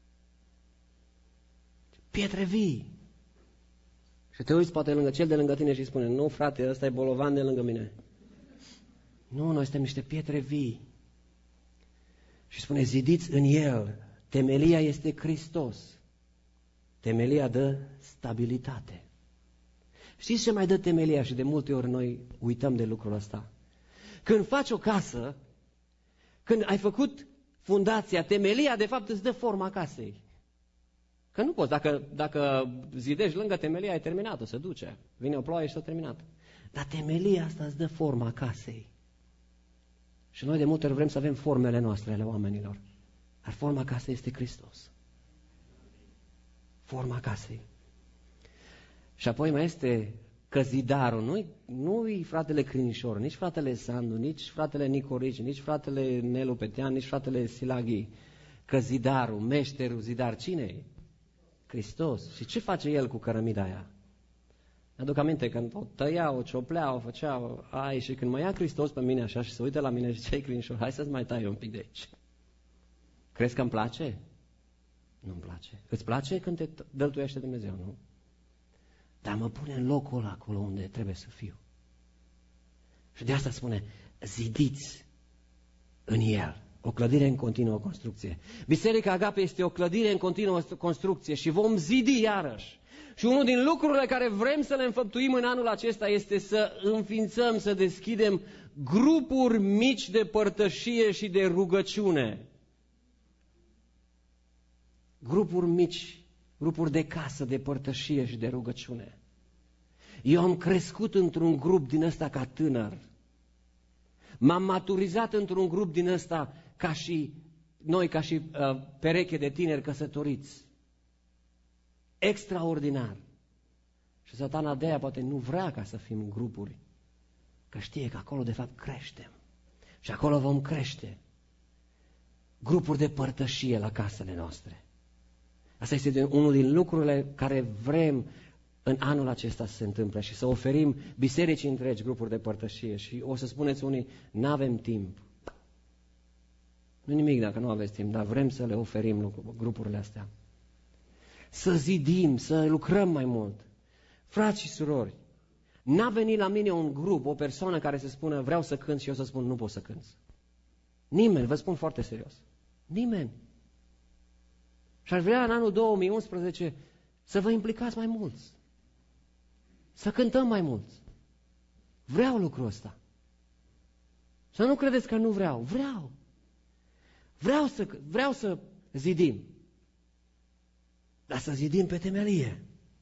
Pietre vii. Și te uiți poate lângă cel de lângă tine și spune, nu frate, ăsta e bolovan de lângă mine. Nu, noi suntem niște pietre vii. Și spune, zidiți în el. Temelia este Hristos. Temelia dă stabilitate. Știți ce mai dă temelia? Și de multe ori noi uităm de lucrul ăsta. Când faci o casă, când ai făcut fundația, temelia de fapt îți dă forma casei. Că nu poți, dacă, dacă zidești lângă temelia, ai terminat-o, se duce. Vine o ploaie și s-a terminat. Dar temelia asta îți dă forma casei. Și noi de multe ori vrem să avem formele noastre ale oamenilor. Dar forma casei este Hristos. Forma casei. Și apoi mai este că zidarul, nu-i, nu-i fratele Crinișor, nici fratele Sandu, nici fratele Nicorici, nici fratele Nelu Petean, nici fratele Silaghi. Că zidarul, meșterul zidar, cine e? Hristos. Și ce face el cu cărămida aia? Mi-aduc aminte când o tăia, o cioplea, o făcea, ai, și când mă ia Hristos pe mine așa și se uită la mine și ce-i Crinișor, hai să-ți mai tai un pic de aici. Crezi că îmi place? Nu-mi place. Îți place când te dăltuiește Dumnezeu, nu? Dar mă pune în locul ăla acolo unde trebuie să fiu. Și de asta spune, zidiți în el. O clădire în continuă construcție. Biserica Agape este o clădire în continuă construcție și vom zidi iarăși. Și unul din lucrurile care vrem să le înfăptuim în anul acesta este să înființăm, să deschidem grupuri mici de părtășie și de rugăciune. Grupuri mici, grupuri de casă, de părtășie și de rugăciune. Eu am crescut într-un grup din ăsta ca tânăr. M-am maturizat într-un grup din ăsta ca și noi, ca și uh, pereche de tineri căsătoriți. Extraordinar. Și Satana de aia poate nu vrea ca să fim grupuri, că știe că acolo de fapt creștem. Și acolo vom crește. Grupuri de părtășie la casele noastre. Asta este unul din lucrurile care vrem în anul acesta să se întâmple și să oferim bisericii întregi grupuri de părtășie. Și o să spuneți unii, n-avem timp. Nu nimic dacă nu aveți timp, dar vrem să le oferim grupurile astea. Să zidim, să lucrăm mai mult. Frați și surori, n-a venit la mine un grup, o persoană care să spună vreau să cânt și eu să spun nu pot să cânt. Nimeni, vă spun foarte serios. Nimeni. Și aș vrea în anul două mii unsprezece să vă implicați mai mulți. Să cântăm mai mulți. Vreau lucrul ăsta. Să nu credeți că nu vreau. Vreau. Vreau să, vreau să zidim. Dar să zidim pe temelie.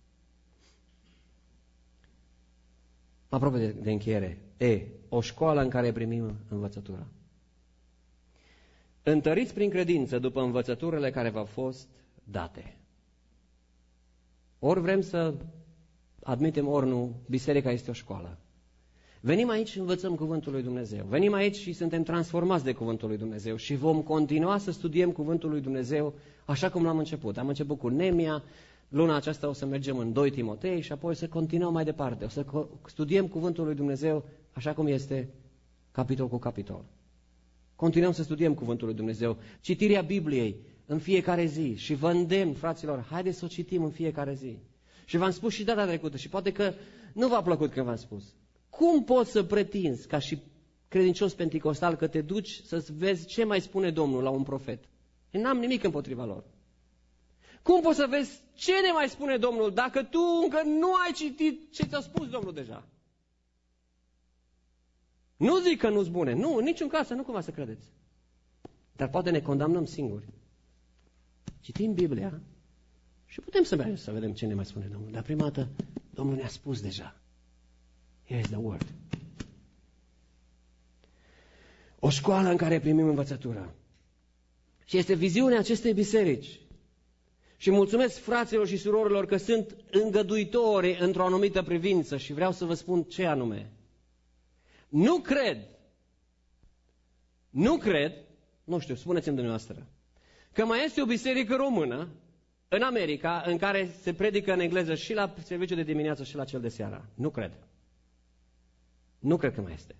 Apropo de, de încheiere. E, o școală în care primim învățătura. Întăriți prin credință după învățăturile care v-au fost date. Ori vrem să admitem, ori nu, biserica este o școală. Venim aici și învățăm Cuvântul lui Dumnezeu. Venim aici și suntem transformați de Cuvântul lui Dumnezeu și vom continua să studiem Cuvântul lui Dumnezeu așa cum l-am început. Am început cu Nemia, luna aceasta o să mergem în doi Timotei și apoi să continuăm mai departe. O să studiem Cuvântul lui Dumnezeu așa cum este, capitol cu capitol. Continuăm să studiem Cuvântul lui Dumnezeu, citirea Bibliei în fiecare zi și vă îndemn, fraților, haideți să o citim în fiecare zi. Și v-am spus și data trecută și poate că nu v-a plăcut când v-am spus. Cum poți să pretinzi ca și credincios penticostal că te duci să vezi ce mai spune Domnul la un profet? Eu n-am nimic împotriva lor. Cum poți să vezi ce ne mai spune Domnul dacă tu încă nu ai citit ce ți-a spus Domnul deja? Nu zic că nu-s bune. Nu, în niciun caz, nu cumva să credeți. Dar poate ne condamnăm singuri. Citim Biblia și putem să mergem să vedem ce ne mai spune Domnul. Dar prima dată, Domnul ne-a spus deja. Here is the word. O școală în care primim învățătura. Și este viziunea acestei biserici. Și mulțumesc fraților și surorilor că sunt îngăduitori într-o anumită privință și vreau să vă spun ce anume. Nu cred, nu cred, nu știu, spuneți-mi dumneavoastră, că mai este o biserică română în America în care se predică în engleză și la serviciul de dimineață și la cel de seara. Nu cred. Nu cred că mai este.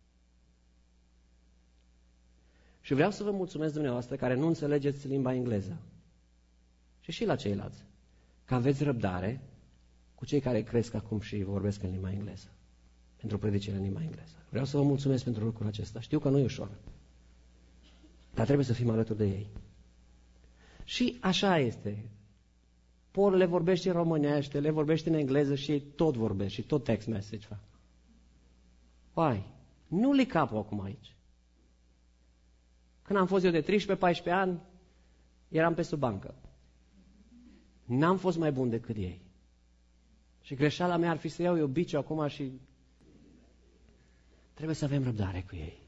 Și vreau să vă mulțumesc dumneavoastră care nu înțelegeți limba engleză. Și și la ceilalți. Că aveți răbdare cu cei care cresc acum și vorbesc în limba engleză. Pentru predicile în limba engleză. Vreau să vă mulțumesc pentru lucrul acesta. Știu că nu e ușor. Dar trebuie să fim alături de ei. Și așa este. Paul le vorbește în românește, le vorbește în engleză și ei tot vorbesc și tot text message fac. Hai, nu li capul acum aici. Când am fost eu de treisprezece paisprezece ani, eram pe sub bancă. N-am fost mai bun decât ei. Și greșeala mea ar fi să iau eu biciu acum și trebuie să avem răbdare cu ei.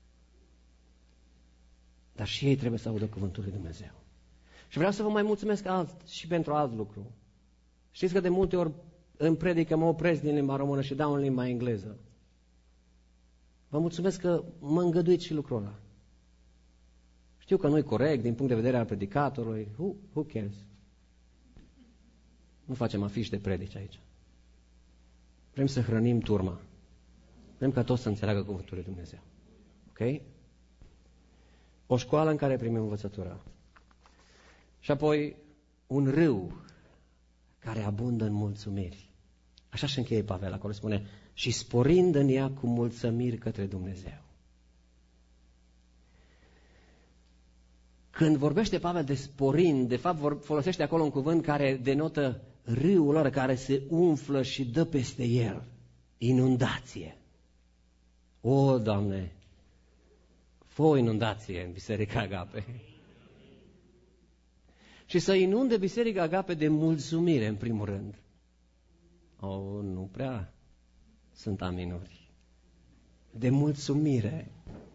Dar și ei trebuie să audă cuvântul lui Dumnezeu. Și vreau să vă mai mulțumesc alt, și pentru alt lucru. Știți că de multe ori în predică mă opresc din limba română și dau în limba engleză. Vă mulțumesc că mă îngăduiți și lucrul ăla. Știu că nu e corect din punct de vedere al predicatorului. Who, who cares? Nu facem afiș de predici aici. Vrem să hrănim turma. Vrem ca toți să înțeleagă cuvântul lui Dumnezeu. Ok? O școală în care primim învățătura. Și apoi un râu care abundă în mulțumiri. Așa și încheie Pavel acolo, spune, și sporind în ea cu mulțumiri către Dumnezeu. Când vorbește Pavel de sporind, de fapt folosește acolo un cuvânt care denotă râul lor care se umflă și dă peste el. Inundație. O, Doamne, fă o inundație în Biserica Agape. Și să inunde Biserica Agape de mulțumire, în primul rând. O, nu prea sunt aminuri. De mulțumire.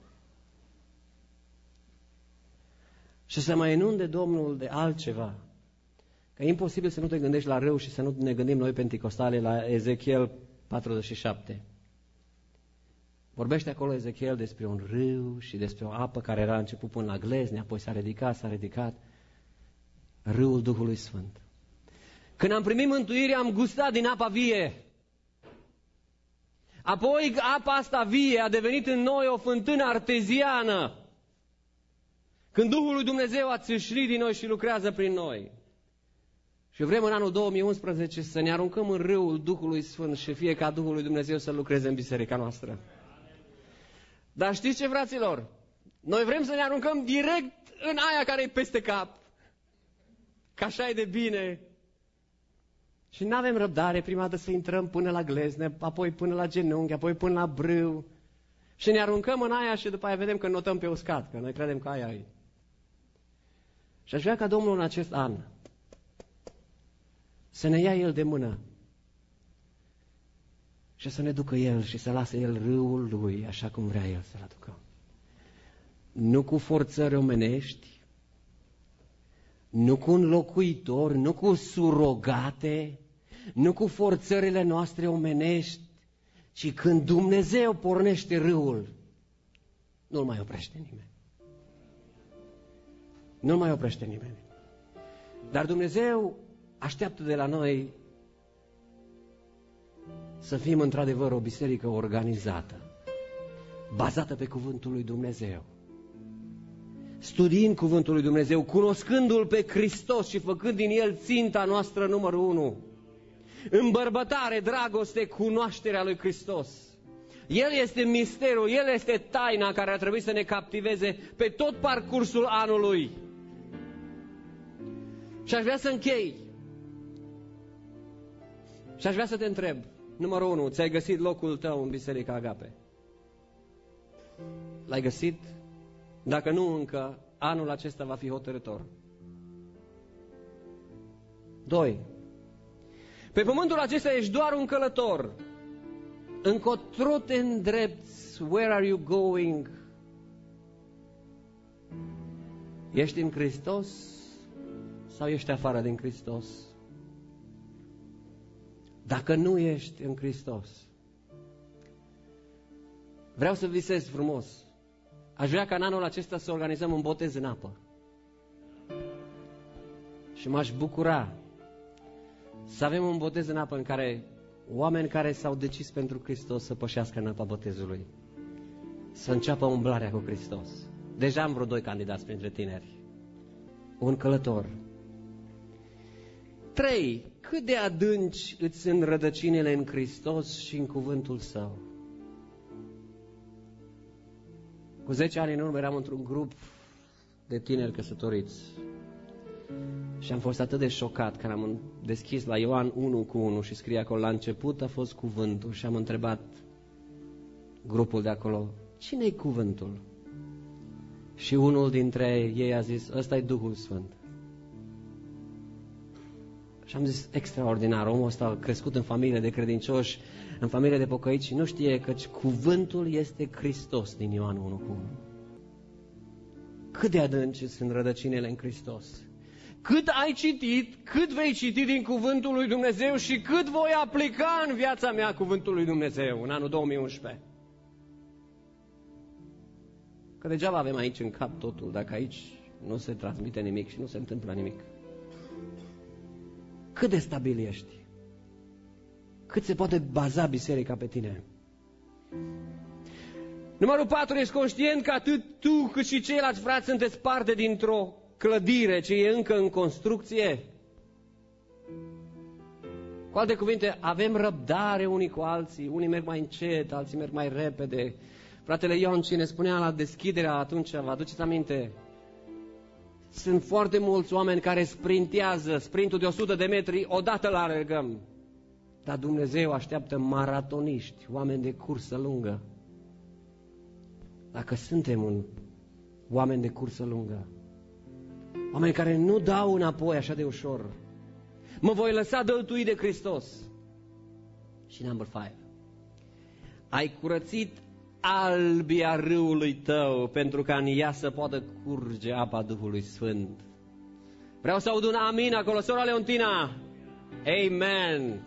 Și să mai inunde Domnul de altceva. Că e imposibil să nu te gândești la râu și să nu ne gândim noi penticostale la Ezechiel patruzeci și șapte. Vorbește acolo Ezechiel despre un râu și despre o apă care era început până la glezne, apoi s-a ridicat, s-a ridicat. Râul Duhului Sfânt. Când am primit mântuire, am gustat din apa vie. Apoi apa asta vie a devenit în noi o fântână arteziană. Când Duhul lui Dumnezeu a țâșnit din noi și lucrează prin noi. Și vrem în anul două mii unsprezece să ne aruncăm în râul Duhului Sfânt și fie ca Duhul lui Dumnezeu să lucreze în biserica noastră. Dar știți ce, fraților? Noi vrem să ne aruncăm direct în aia care e peste cap. Că așa e de bine. Și nu avem răbdare prima dată să intrăm până la glezne, apoi până la genunchi, apoi până la brâu. Și ne aruncăm în aia și după aia vedem că notăm pe uscat, că noi credem că aia e. Și aș vrea ca Domnul în acest an să ne ia El de mână și să ne ducă El și să lase El râul Lui așa cum vrea El să-l aducă. Nu cu forțări omenești, nu cu înlocuitori, nu cu surogate, nu cu forțările noastre omenești, ci când Dumnezeu pornește râul, nu-l mai oprește nimeni. Nu-l mai oprește nimeni. Dar Dumnezeu așteaptă de la noi să fim într-adevăr o biserică organizată, bazată pe cuvântul lui Dumnezeu. Studiind cuvântul lui Dumnezeu, cunoscându-L pe Hristos și făcând din El ținta noastră numărul unu. Îmbărbătare, dragoste, cunoașterea lui Hristos. El este misterul, El este taina care ar trebui să ne captiveze pe tot parcursul anului. Și aș vrea să închei. Și aș vrea să te întreb, numărul unu, ți-ai găsit locul tău în Biserica Agape? L-ai găsit? Dacă nu încă, anul acesta va fi hotărător. Doi. Pe pământul acesta ești doar un călător. Încotro te îndrepți? Where are you going? Ești în Hristos sau ești afară din Hristos? Dacă nu ești în Hristos, vreau să visez frumos. Aș vrea ca în anul acesta să organizăm un botez în apă. Și m-aș bucura să avem un botez în apă în care oameni care s-au decis pentru Hristos să pășească în apa botezului, să înceapă umblarea cu Hristos. Deja am vreo doi candidați printre tineri. Un călător. Trei. Cât de adânci îți sunt rădăcinile în Hristos și în cuvântul Său? Cu zece ani în urmă eram într-un grup de tineri căsătoriți și am fost atât de șocat când am deschis la Ioan unu cu unu și scrie acolo: la început a fost cuvântul, și am întrebat grupul de acolo: cine-i cuvântul? Și unul dintre ei a zis: ăsta e Duhul Sfânt. Și am zis: extraordinar, omul ăsta a crescut în familie de credincioși, în familie de pocăiți și nu știe că cuvântul este Hristos din Ioan unu cu unu. Cât de adânci sunt rădăcinile în Hristos? Cât ai citit, cât vei citi din cuvântul lui Dumnezeu și cât voi aplica în viața mea cuvântul lui Dumnezeu în anul două mii unsprezece? Că degeaba avem aici în cap totul, dacă aici nu se transmite nimic și nu se întâmplă nimic. Cât de stabil ești? Cât se poate baza biserica pe tine? Numărul patru, ești conștient că atât tu cât și ceilalți frați sunteți parte dintr-o clădire ce e încă în construcție? Cu alte cuvinte, avem răbdare unii cu alții, unii merg mai încet, alții merg mai repede. Fratele Ion, cine spunea la deschiderea atunci, vă aduceți aminte? Sunt foarte mulți oameni care sprintează, sprintul de o sută de metri, odată la alergăm. Dar Dumnezeu așteaptă maratoniști, oameni de cursă lungă. Dacă suntem un oameni de cursă lungă, oameni care nu dau înapoi așa de ușor, mă voi lăsa dăltuit de Hristos. Și number five, ai curățit albia râului tău pentru ca în ea să poată curge apa Duhului Sfânt. Vreau să aud un amin acolo, sora Leontina. Amen.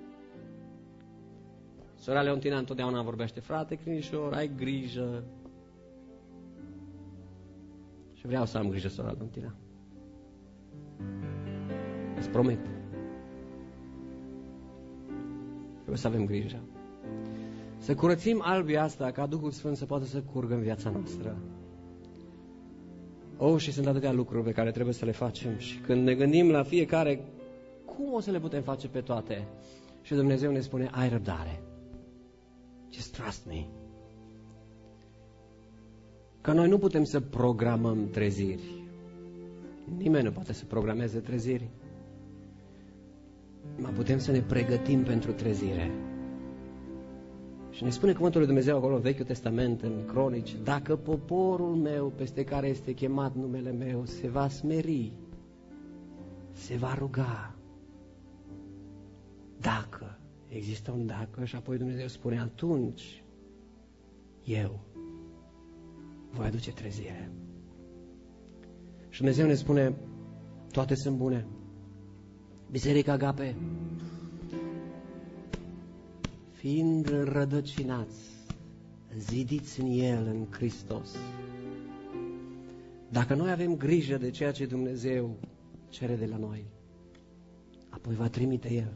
Sora Leontina întotdeauna vorbește: frate Crinișor, ai grijă. Și vreau să am grijă, sora Leontina. Îți promit. Trebuie să avem grijă. Să curățim albia asta ca Duhul Sfânt să poată să curgă în viața noastră. Oh, și sunt atâtea lucruri pe care trebuie să le facem. Și când ne gândim la fiecare, cum o să le putem face pe toate? Și Dumnezeu ne spune: ai răbdare. Just trust me. Că noi nu putem să programăm treziri. Nimeni nu poate să programeze treziri. Mai putem să ne pregătim pentru trezire. Și ne spune cuvântul lui Dumnezeu acolo în Vechiul Testament, în Cronici: dacă poporul meu, peste care este chemat numele meu, se va smeri, se va ruga, dacă, există un dacă, și apoi Dumnezeu spune: atunci eu voi aduce trezire. Și Dumnezeu ne spune: toate sunt bune. Biserica Agape, fiind rădăcinați, zidiți în El, în Hristos. Dacă noi avem grijă de ceea ce Dumnezeu cere de la noi, apoi va trimite El.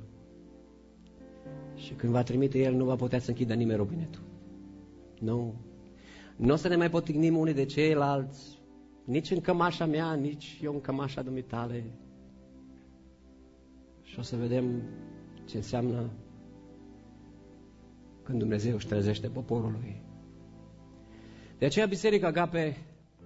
Și când va trimite El, nu va putea să închidă nimeni robinetul. Nu. Nu o să ne mai potignim unii de ceilalți, nici în cămașa mea, nici eu în cămașa dumitale. Și o să vedem ce înseamnă când Dumnezeu își trezește poporul lui. De aceea Biserica Agape,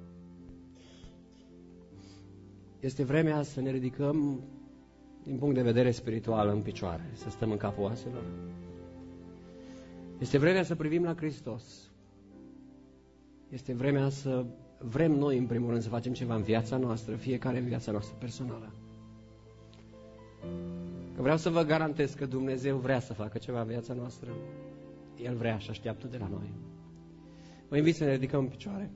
este vremea să ne ridicăm din punct de vedere spiritual în picioare, să stăm în capul oaselor. Este vremea să privim la Hristos. Este vremea să vrem noi, în primul rând, să facem ceva în viața noastră, fiecare în viața noastră personală. Că vreau să vă garantez că Dumnezeu vrea să facă ceva în viața noastră. El vrea și așteaptă de la noi. Vă invit să ne ridicăm în picioare.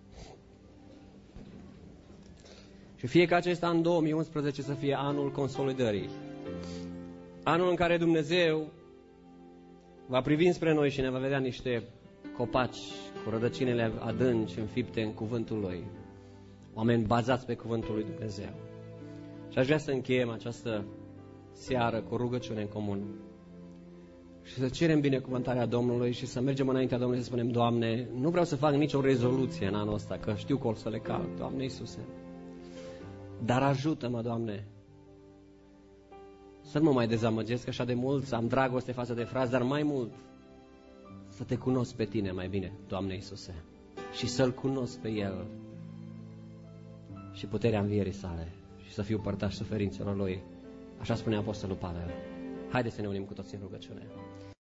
Și fie ca acesta în două mii unsprezece să fie anul consolidării. Anul în care Dumnezeu va privi spre noi și ne va vedea niște copaci cu rădăcinile adânci înfipte în cuvântul Lui. Oameni bazați pe cuvântul lui Dumnezeu. Și aș vrea să încheiem această seară cu rugăciune în comun. Și să cerem binecuvântarea Domnului și să mergem înaintea Domnului și să spunem: Doamne, nu vreau să fac nicio rezoluție în anul ăsta, că știu că o să le calc, Doamne Iisuse. Dar ajută-mă, Doamne, să nu mă mai dezamăgesc așa de mult, să am dragoste față de frați, dar mai mult să te cunosc pe Tine mai bine, Doamne Iisuse, și să-L cunosc pe El și puterea învierii sale și să fiu părtaș suferințelor Lui. Așa spunea Apostolul Pavel. Haideți să ne unim cu toții în rugăciune.